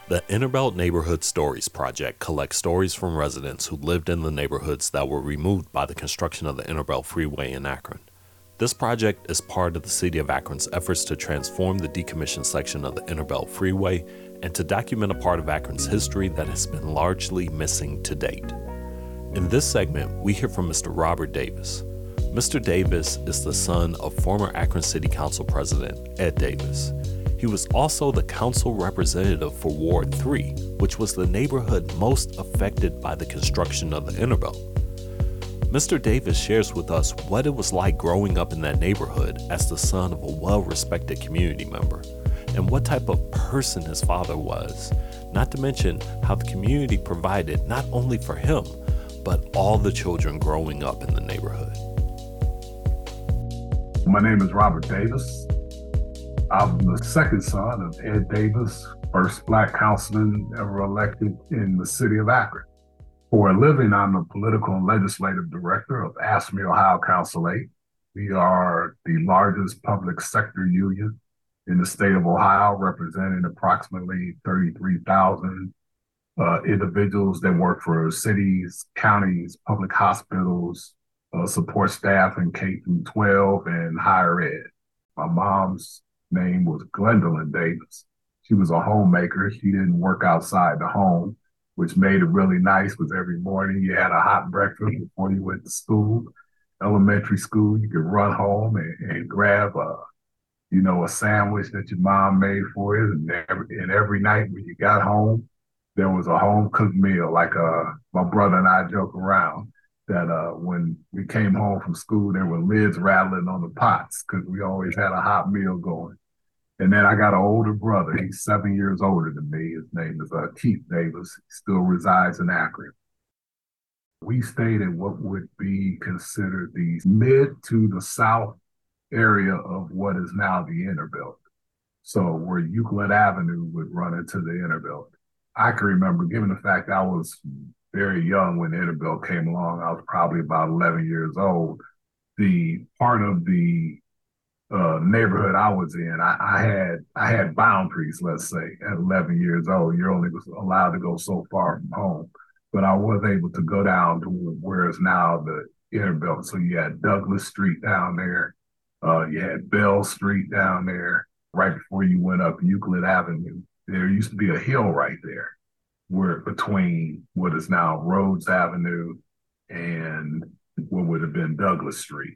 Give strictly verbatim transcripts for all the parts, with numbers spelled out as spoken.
The Innerbelt Neighborhood Stories Project collects stories from residents who lived in the neighborhoods that were removed by the construction of the Innerbelt Freeway in Akron. This project is part of the City of Akron's efforts to transform the decommissioned section of the Innerbelt Freeway and to document a part of Akron's history that has been largely missing to date. In this segment, we hear from Mister Robert Davis. Mister Davis is the son of former Akron City Council President Ed Davis. He was also the council representative for Ward three, which was the neighborhood most affected by the construction of the Innerbelt. Mister Davis shares with us what it was like growing up in that neighborhood as the son of a well-respected community member, and what type of person his father was, not to mention how the community provided not only for him, but all the children growing up in the neighborhood. My name is Robert Davis. I'm the second son of Ed Davis, first Black councilman ever elected in the city of Akron. For a living, I'm the political and legislative director of AFSCME Ohio Council eight. We are the largest public sector union in the state of Ohio, representing approximately thirty-three thousand uh, individuals that work for cities, counties, public hospitals, uh, support staff in K through twelve and higher ed. My mom's name was Gwendolyn Davis. She was a homemaker. She didn't work outside the home, which made it really nice because every morning you had a hot breakfast before you went to school. Elementary school, you could run home and, and grab a, you know, a sandwich that your mom made for you. And every, and every night when you got home, there was a home cooked meal. Like uh, my brother and I joke around that uh, when we came home from school, there were lids rattling on the pots because we always had a hot meal going. And then I got an older brother. He's seven years older than me. His name is uh, Keith Davis. He still resides in Akron. We stayed in what would be considered the mid to the south area of what is now the Innerbelt. So where Euclid Avenue would run into the Innerbelt. I can remember, given the fact I was very young when the Innerbelt came along, I was probably about eleven years old. The part of the uh, neighborhood I was in, I, I had I had boundaries, let's say, at eleven years old. You're only allowed to go so far from home. But I was able to go down to where is now the Innerbelt. So you had Douglas Street down there. Uh, you had Bell Street down there. Right before you went up Euclid Avenue, there used to be a hill right there, where between what is now Rhodes Avenue and what would have been Douglas Street.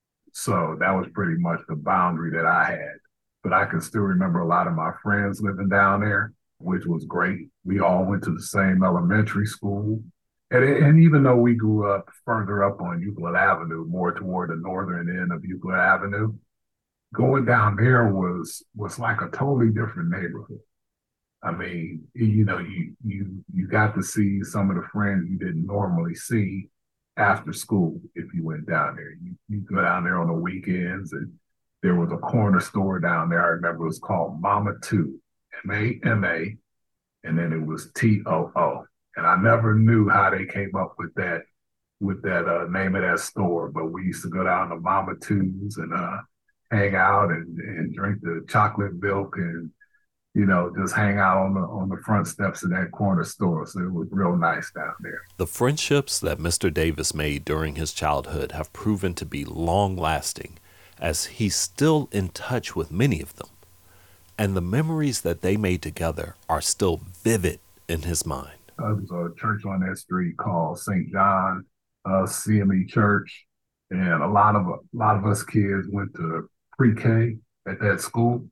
So that was pretty much the boundary that I had. But I can still remember a lot of my friends living down there, which was great. We all went to the same elementary school. And, and even though we grew up further up on Euclid Avenue, more toward the northern end of Euclid Avenue, going down there was was like a totally different neighborhood. I mean, you know, you you you got to see some of the friends you didn't normally see after school if you went down there. You you go down there on the weekends, and there was a corner store down there. I remember it was called Mama Two, M A M A, and then it was T O O. And I never knew how they came up with that with that uh, name of that store, but we used to go down to Mama Two's and uh, hang out and, and drink the chocolate milk and, you know, just hang out on the on the front steps of that corner store. So it was real nice down there. The friendships that Mister Davis made during his childhood have proven to be long-lasting, as he's still in touch with many of them. And the memories that they made together are still vivid in his mind. Uh, there was a church on that street called Saint John uh, C M E Church, and a lot of a lot of us kids went to pre-K at that school.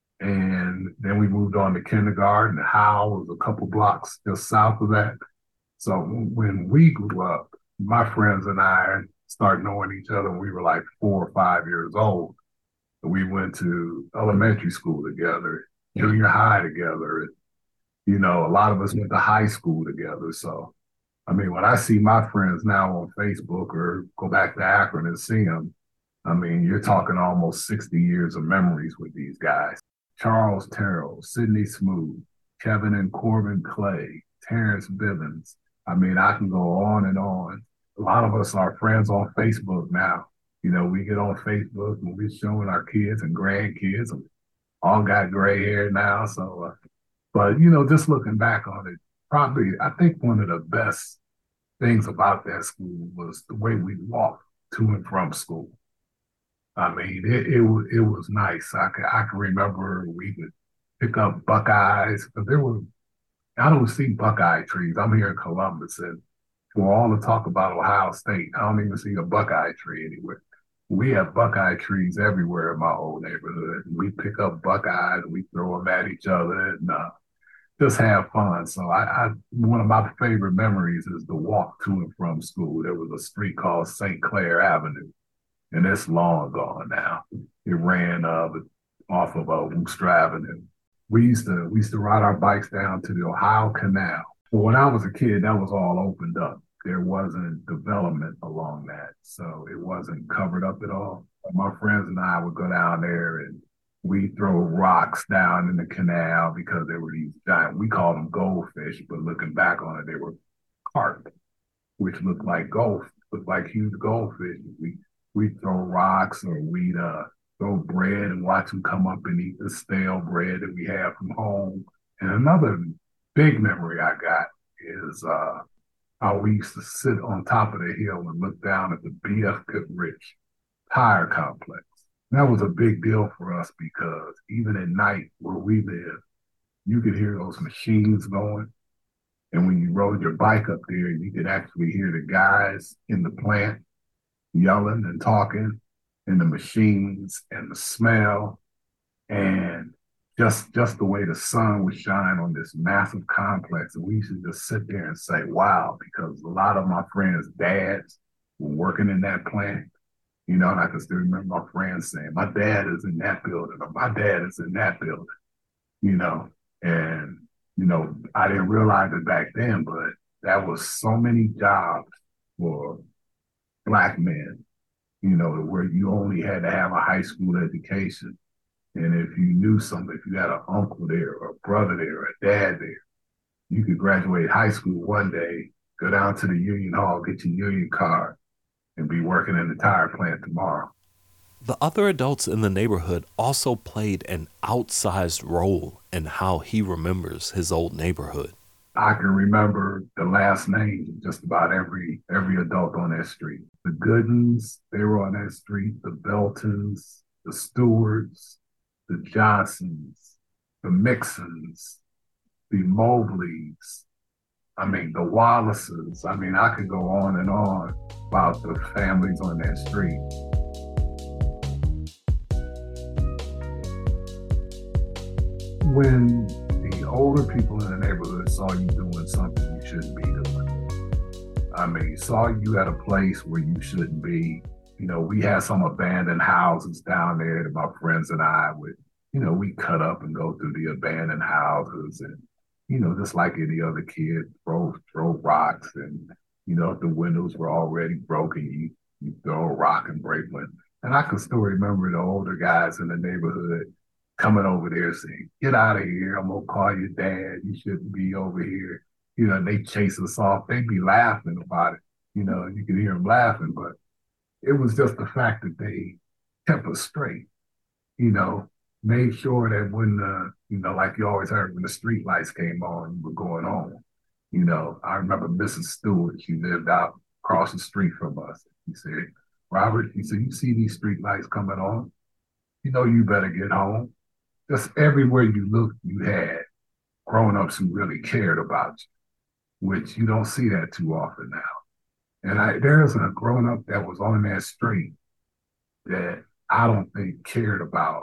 And then we moved on to kindergarten. Howell was a couple blocks just south of that. So when we grew up, my friends and I started knowing each other when we were like four or five years old. We went to elementary school together, junior high together. And, you know, a lot of us went to high school together. So, I mean, when I see my friends now on Facebook or go back to Akron and see them, I mean, you're talking almost sixty years of memories with these guys. Charles Terrell, Sidney Smoot, Kevin and Corbin Clay, Terrence Bivens. I mean, I can go on and on. A lot of us are friends on Facebook now. You know, we get on Facebook and we're showing our kids and grandkids, and all got gray hair now. So uh, But, you know, just looking back on it, probably, I think one of the best things about that school was the way we walked to and from school. I mean, it it, wa- it was nice. I can I can remember we would pick up Buckeyes, but there were I don't see Buckeye trees. I'm here in Columbus, and for all the talk about Ohio State, I don't even see a Buckeye tree anywhere. We have Buckeye trees everywhere in my old neighborhood. We pick up Buckeyes, we throw them at each other, and uh, just have fun. So I, I one of my favorite memories is the walk to and from school. There was a street called Saint Clair Avenue, and it's long gone now. It ran uh, off of uh, Wooster Avenue. We used to we used to ride our bikes down to the Ohio Canal. But when I was a kid, that was all opened up. There wasn't development along that, so it wasn't covered up at all. My friends and I would go down there and we throw rocks down in the canal because there were these giant, we called them goldfish, but looking back on it, they were carp, which looked like gold, looked like huge goldfish. We we throw rocks or we'd uh, throw bread and watch them come up and eat the stale bread that we had from home. And another big memory I got is uh, how we used to sit on top of the hill and look down at the B F Goodrich tire complex. That was a big deal for us because even at night where we live, you could hear those machines going. And when you rode your bike up there, you could actually hear the guys in the plant yelling and talking, and the machines and the smell, and just just the way the sun would shine on this massive complex. And we used to just sit there and say, wow, because a lot of my friends' dads were working in that plant. You know, and I can still remember my friends saying, my dad is in that building, or my dad is in that building, you know. And, you know, I didn't realize it back then, but that was so many jobs for Black men, you know, where you only had to have a high school education. And if you knew something, if you had an uncle there, or a brother there, or a dad there, you could graduate high school one day, go down to the union hall, get your union card, and be working in the tire plant tomorrow. The other adults in the neighborhood also played an outsized role in how he remembers his old neighborhood. I can remember the last names of just about every every adult on that street. The Goodens, they were on that street. The Beltons, the Stewarts, the Johnsons, the Mixons, the Mobleys. I mean, the Wallaces. I mean, I could go on and on about the families on that street. When the older people in the neighborhood saw you doing something you shouldn't be doing, I mean, saw you at a place where you shouldn't be. You know, we had some abandoned houses down there that my friends and I would, you know, we cut up and go through the abandoned houses and, you know, just like any other kid, throw throw rocks, and you know, if the windows were already broken, you you throw a rock and break one. And I can still remember the older guys in the neighborhood coming over there saying, "Get out of here! I'm gonna call your dad. You shouldn't be over here." You know, they chase us off. They'd be laughing about it. You know, you could hear them laughing, but it was just the fact that they kept us straight. You know, made sure that when the, you know, like you always heard, when the street lights came on, you were going home. You know, I remember Missus Stewart, she lived out across the street from us. He said, Robert, he said, you see these street lights coming on? You know, you better get home. Just everywhere you looked, you had grown-ups who really cared about you, which you don't see that too often now. And I, there isn't a grown-up that was on that street that I don't think cared about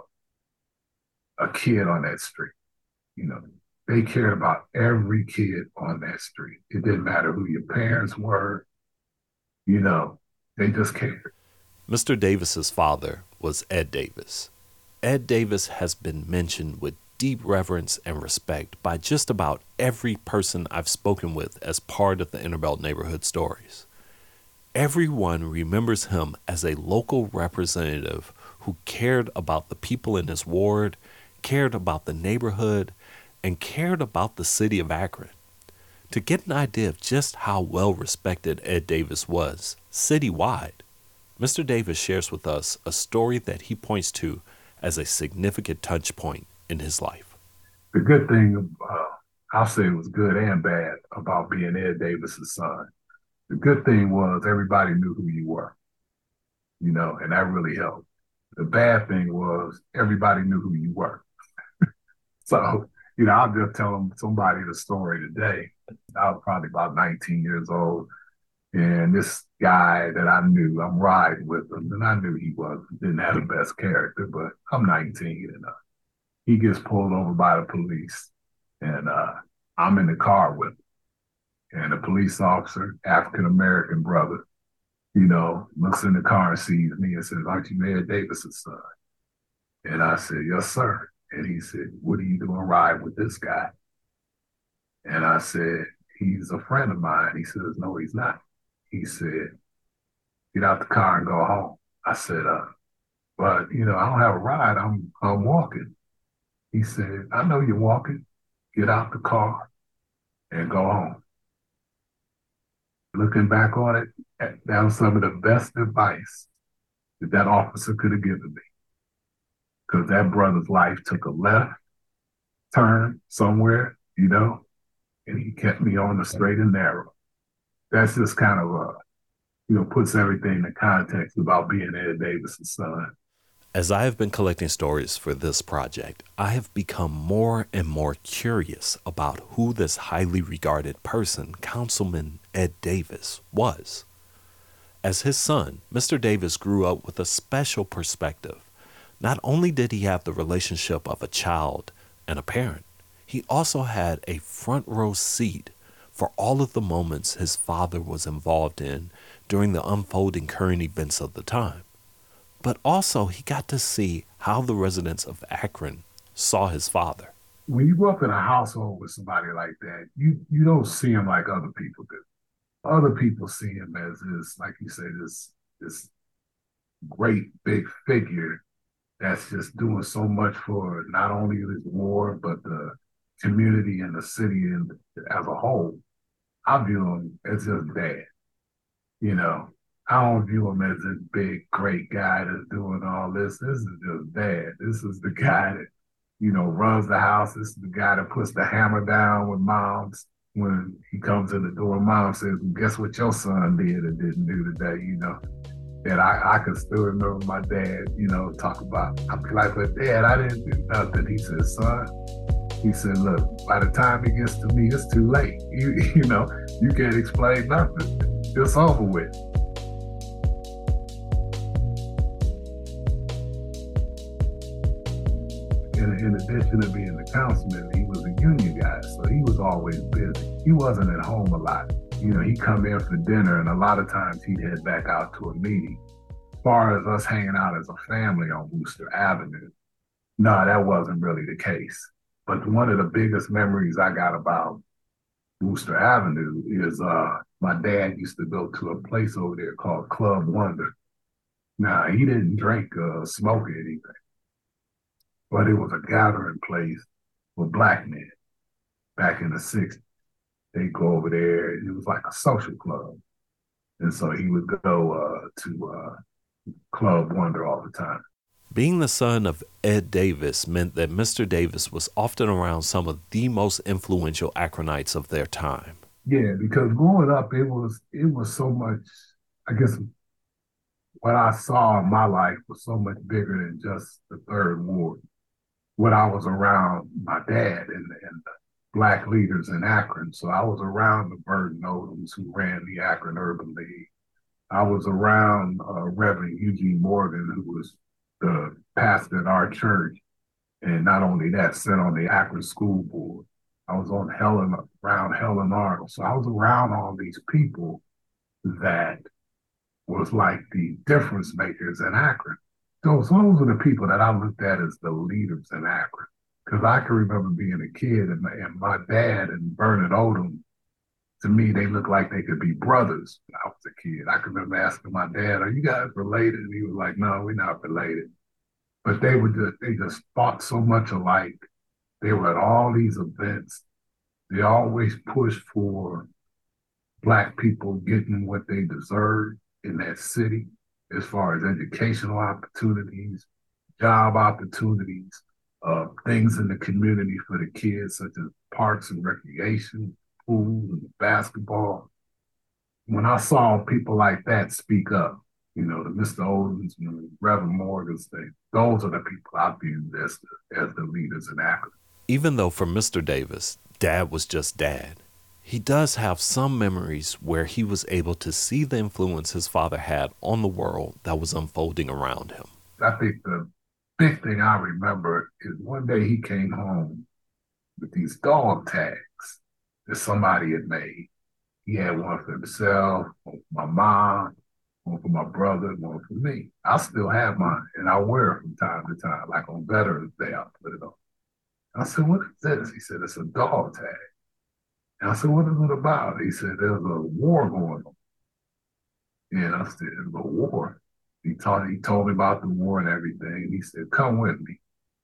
a kid on that street. You know, they cared about every kid on that street. It didn't matter who your parents were, you know, they just cared. Mister Davis's father was Ed Davis. Ed Davis has been mentioned with deep reverence and respect by just about every person I've spoken with as part of the Innerbelt Neighborhood Stories. Everyone remembers him as a local representative who cared about the people in his ward, cared about the neighborhood, and cared about the city of Akron. To get an idea of just how well respected Ed Davis was citywide, Mister Davis shares with us a story that he points to as a significant touch point in his life. The good thing uh, I'll say it was good and bad about being Ed Davis's son. The good thing was everybody knew who you were, you know, and that really helped. The bad thing was everybody knew who you were. So, you know, I'll just tell them somebody the story today. I was probably about nineteen years old. And this guy that I knew, I'm riding with him, and I knew he was didn't have the best character, but I'm nineteen, and uh, he gets pulled over by the police, and uh, I'm in the car with him, and the police officer, African American brother, you know, looks in the car and sees me and says, "Aren't you Mayor Davis's son?" And I said, "Yes, sir." And he said, "What are you doing riding with this guy?" And I said, "He's a friend of mine." He says, "No, he's not." He said, "Get out the car and go home." I said, uh, "But, you know, I don't have a ride. I'm I'm walking." He said, "I know you're walking. Get out the car and go home." Looking back on it, that was some of the best advice that that officer could have given me, because that brother's life took a left turn somewhere, you know, and he kept me on the straight and narrow. That's just kind of a, you know, puts everything in context about being Ed Davis's son. As I have been collecting stories for this project, I have become more and more curious about who this highly regarded person, Councilman Ed Davis, was. As his son, Mister Davis grew up with a special perspective. Not only did he have the relationship of a child and a parent, he also had a front row seat for all of the moments his father was involved in during the unfolding current events of the time. But also he got to see how the residents of Akron saw his father. When you grow up in a household with somebody like that, you you don't see him like other people do. Other people see him as this, like you say, this this great big figure that's just doing so much for not only this war, but the community and the city and as a whole. I view him as just dad. You know, I don't view him as this big, great guy that's doing all this. This is just dad. This is the guy that, you know, runs the house. This is the guy that puts the hammer down with moms when he comes in the door. Mom says, "Well, guess what your son did and didn't do today?" You know, and I, I can still remember my dad, you know, talk about, I'd be like, "But Dad, I didn't do nothing." He said, "Son," he said, "look, by the time it gets to me, it's too late. You, you know, you can't explain nothing. It's over with." In, in addition to being the councilman, he was a union guy, so he was always busy. He wasn't at home a lot. You know, he'd come in for dinner, and a lot of times he'd head back out to a meeting. As far as us hanging out as a family on Wooster Avenue, no, that wasn't really the case. But one of the biggest memories I got about Wooster Avenue is uh, my dad used to go to a place over there called Club Wonder. Now, he didn't drink or smoke or anything, but it was a gathering place for black men back in the sixties. They'd go over there, and it was like a social club. And so he would go uh, to uh, Club Wonder all the time. Being the son of Ed Davis meant that Mister Davis was often around some of the most influential Akronites of their time. Yeah, because growing up, it was it was so much, I guess, what I saw in my life was so much bigger than just the third ward. When I was around my dad and, and the black leaders in Akron, so I was around the Burton Odoms who ran the Akron Urban League. I was around uh, Reverend Eugene Morgan, who was the pastor at our church, and not only that, sat on the Akron School Board. I was on Helen, around Helen Arnold. So I was around all these people that was like the difference makers in Akron. So, so those are the people that I looked at as the leaders in Akron. Because I can remember being a kid, and my, and my dad and Bernard Odom, to me, they looked like they could be brothers when I was a kid. I can remember asking my dad, "Are you guys related?" And he was like, "No, we're not related." But they were just, they just thought so much alike. They were at all these events. They always pushed for black people getting what they deserved in that city, as far as educational opportunities, job opportunities. uh, things in the community for the kids, such as parks and recreation, pool and basketball. When I saw people like that speak up, you know, the Mister Odens and the Reverend Morgans, they, those are the people I viewed as the, as the leaders in Akron. Even though for Mister Davis, Dad was just Dad, he does have some memories where he was able to see the influence his father had on the world that was unfolding around him. I think the big thing I remember is one day he came home with these dog tags that somebody had made. He had one for himself, one for my mom, one for my brother, one for me. I still have mine, and I wear it from time to time. Like on Veterans Day, I put it on. I said, "What is this?" He said, "It's a dog tag." And I said, "What is it about?" He said, "There's a war going on." And I said, "A war?" He taught, he told me about the war and everything. He said, "Come with me."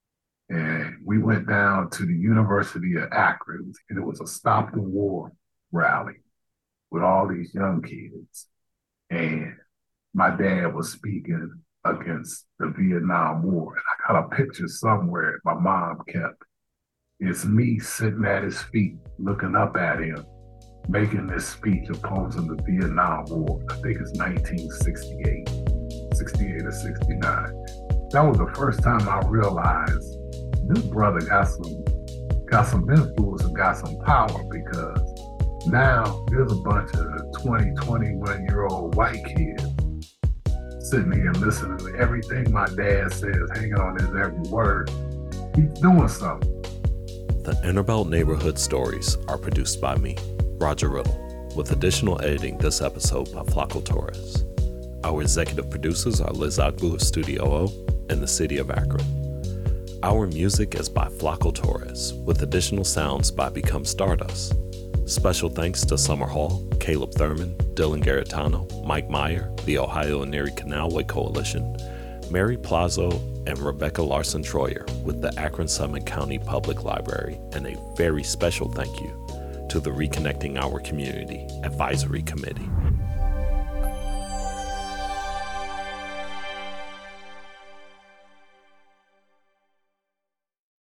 And we went down to the University of Akron, and it was a Stop the War rally with all these young kids. And my dad was speaking against the Vietnam War. And I got a picture somewhere my mom kept. It's me sitting at his feet, looking up at him, making this speech opposing the Vietnam War. I think it's nineteen sixty-eight, sixty-eight or sixty-nine. That was the first time I realized this brother got some, got some influence and got some power, because now there's a bunch of twenty, twenty-one-year-old white kids sitting here listening to everything my dad says, hanging on his every word. He's doing something. The Interbelt Neighborhood Stories are produced by me, Roger Riddle, with additional editing this episode by Flaco Torres. Our executive producers are Liz Agbu of Studio O in the city of Akron. Our music is by Flaco Torres, with additional sounds by Become Stardust. Special thanks to Summer Hall, Caleb Thurman, Dylan Garitano, Mike Meyer, the Ohio and Erie Canalway Coalition, Mary Plazo, and Rebecca Larson Troyer with the Akron Summit County Public Library, and a very special thank you to the Reconnecting Our Community Advisory Committee.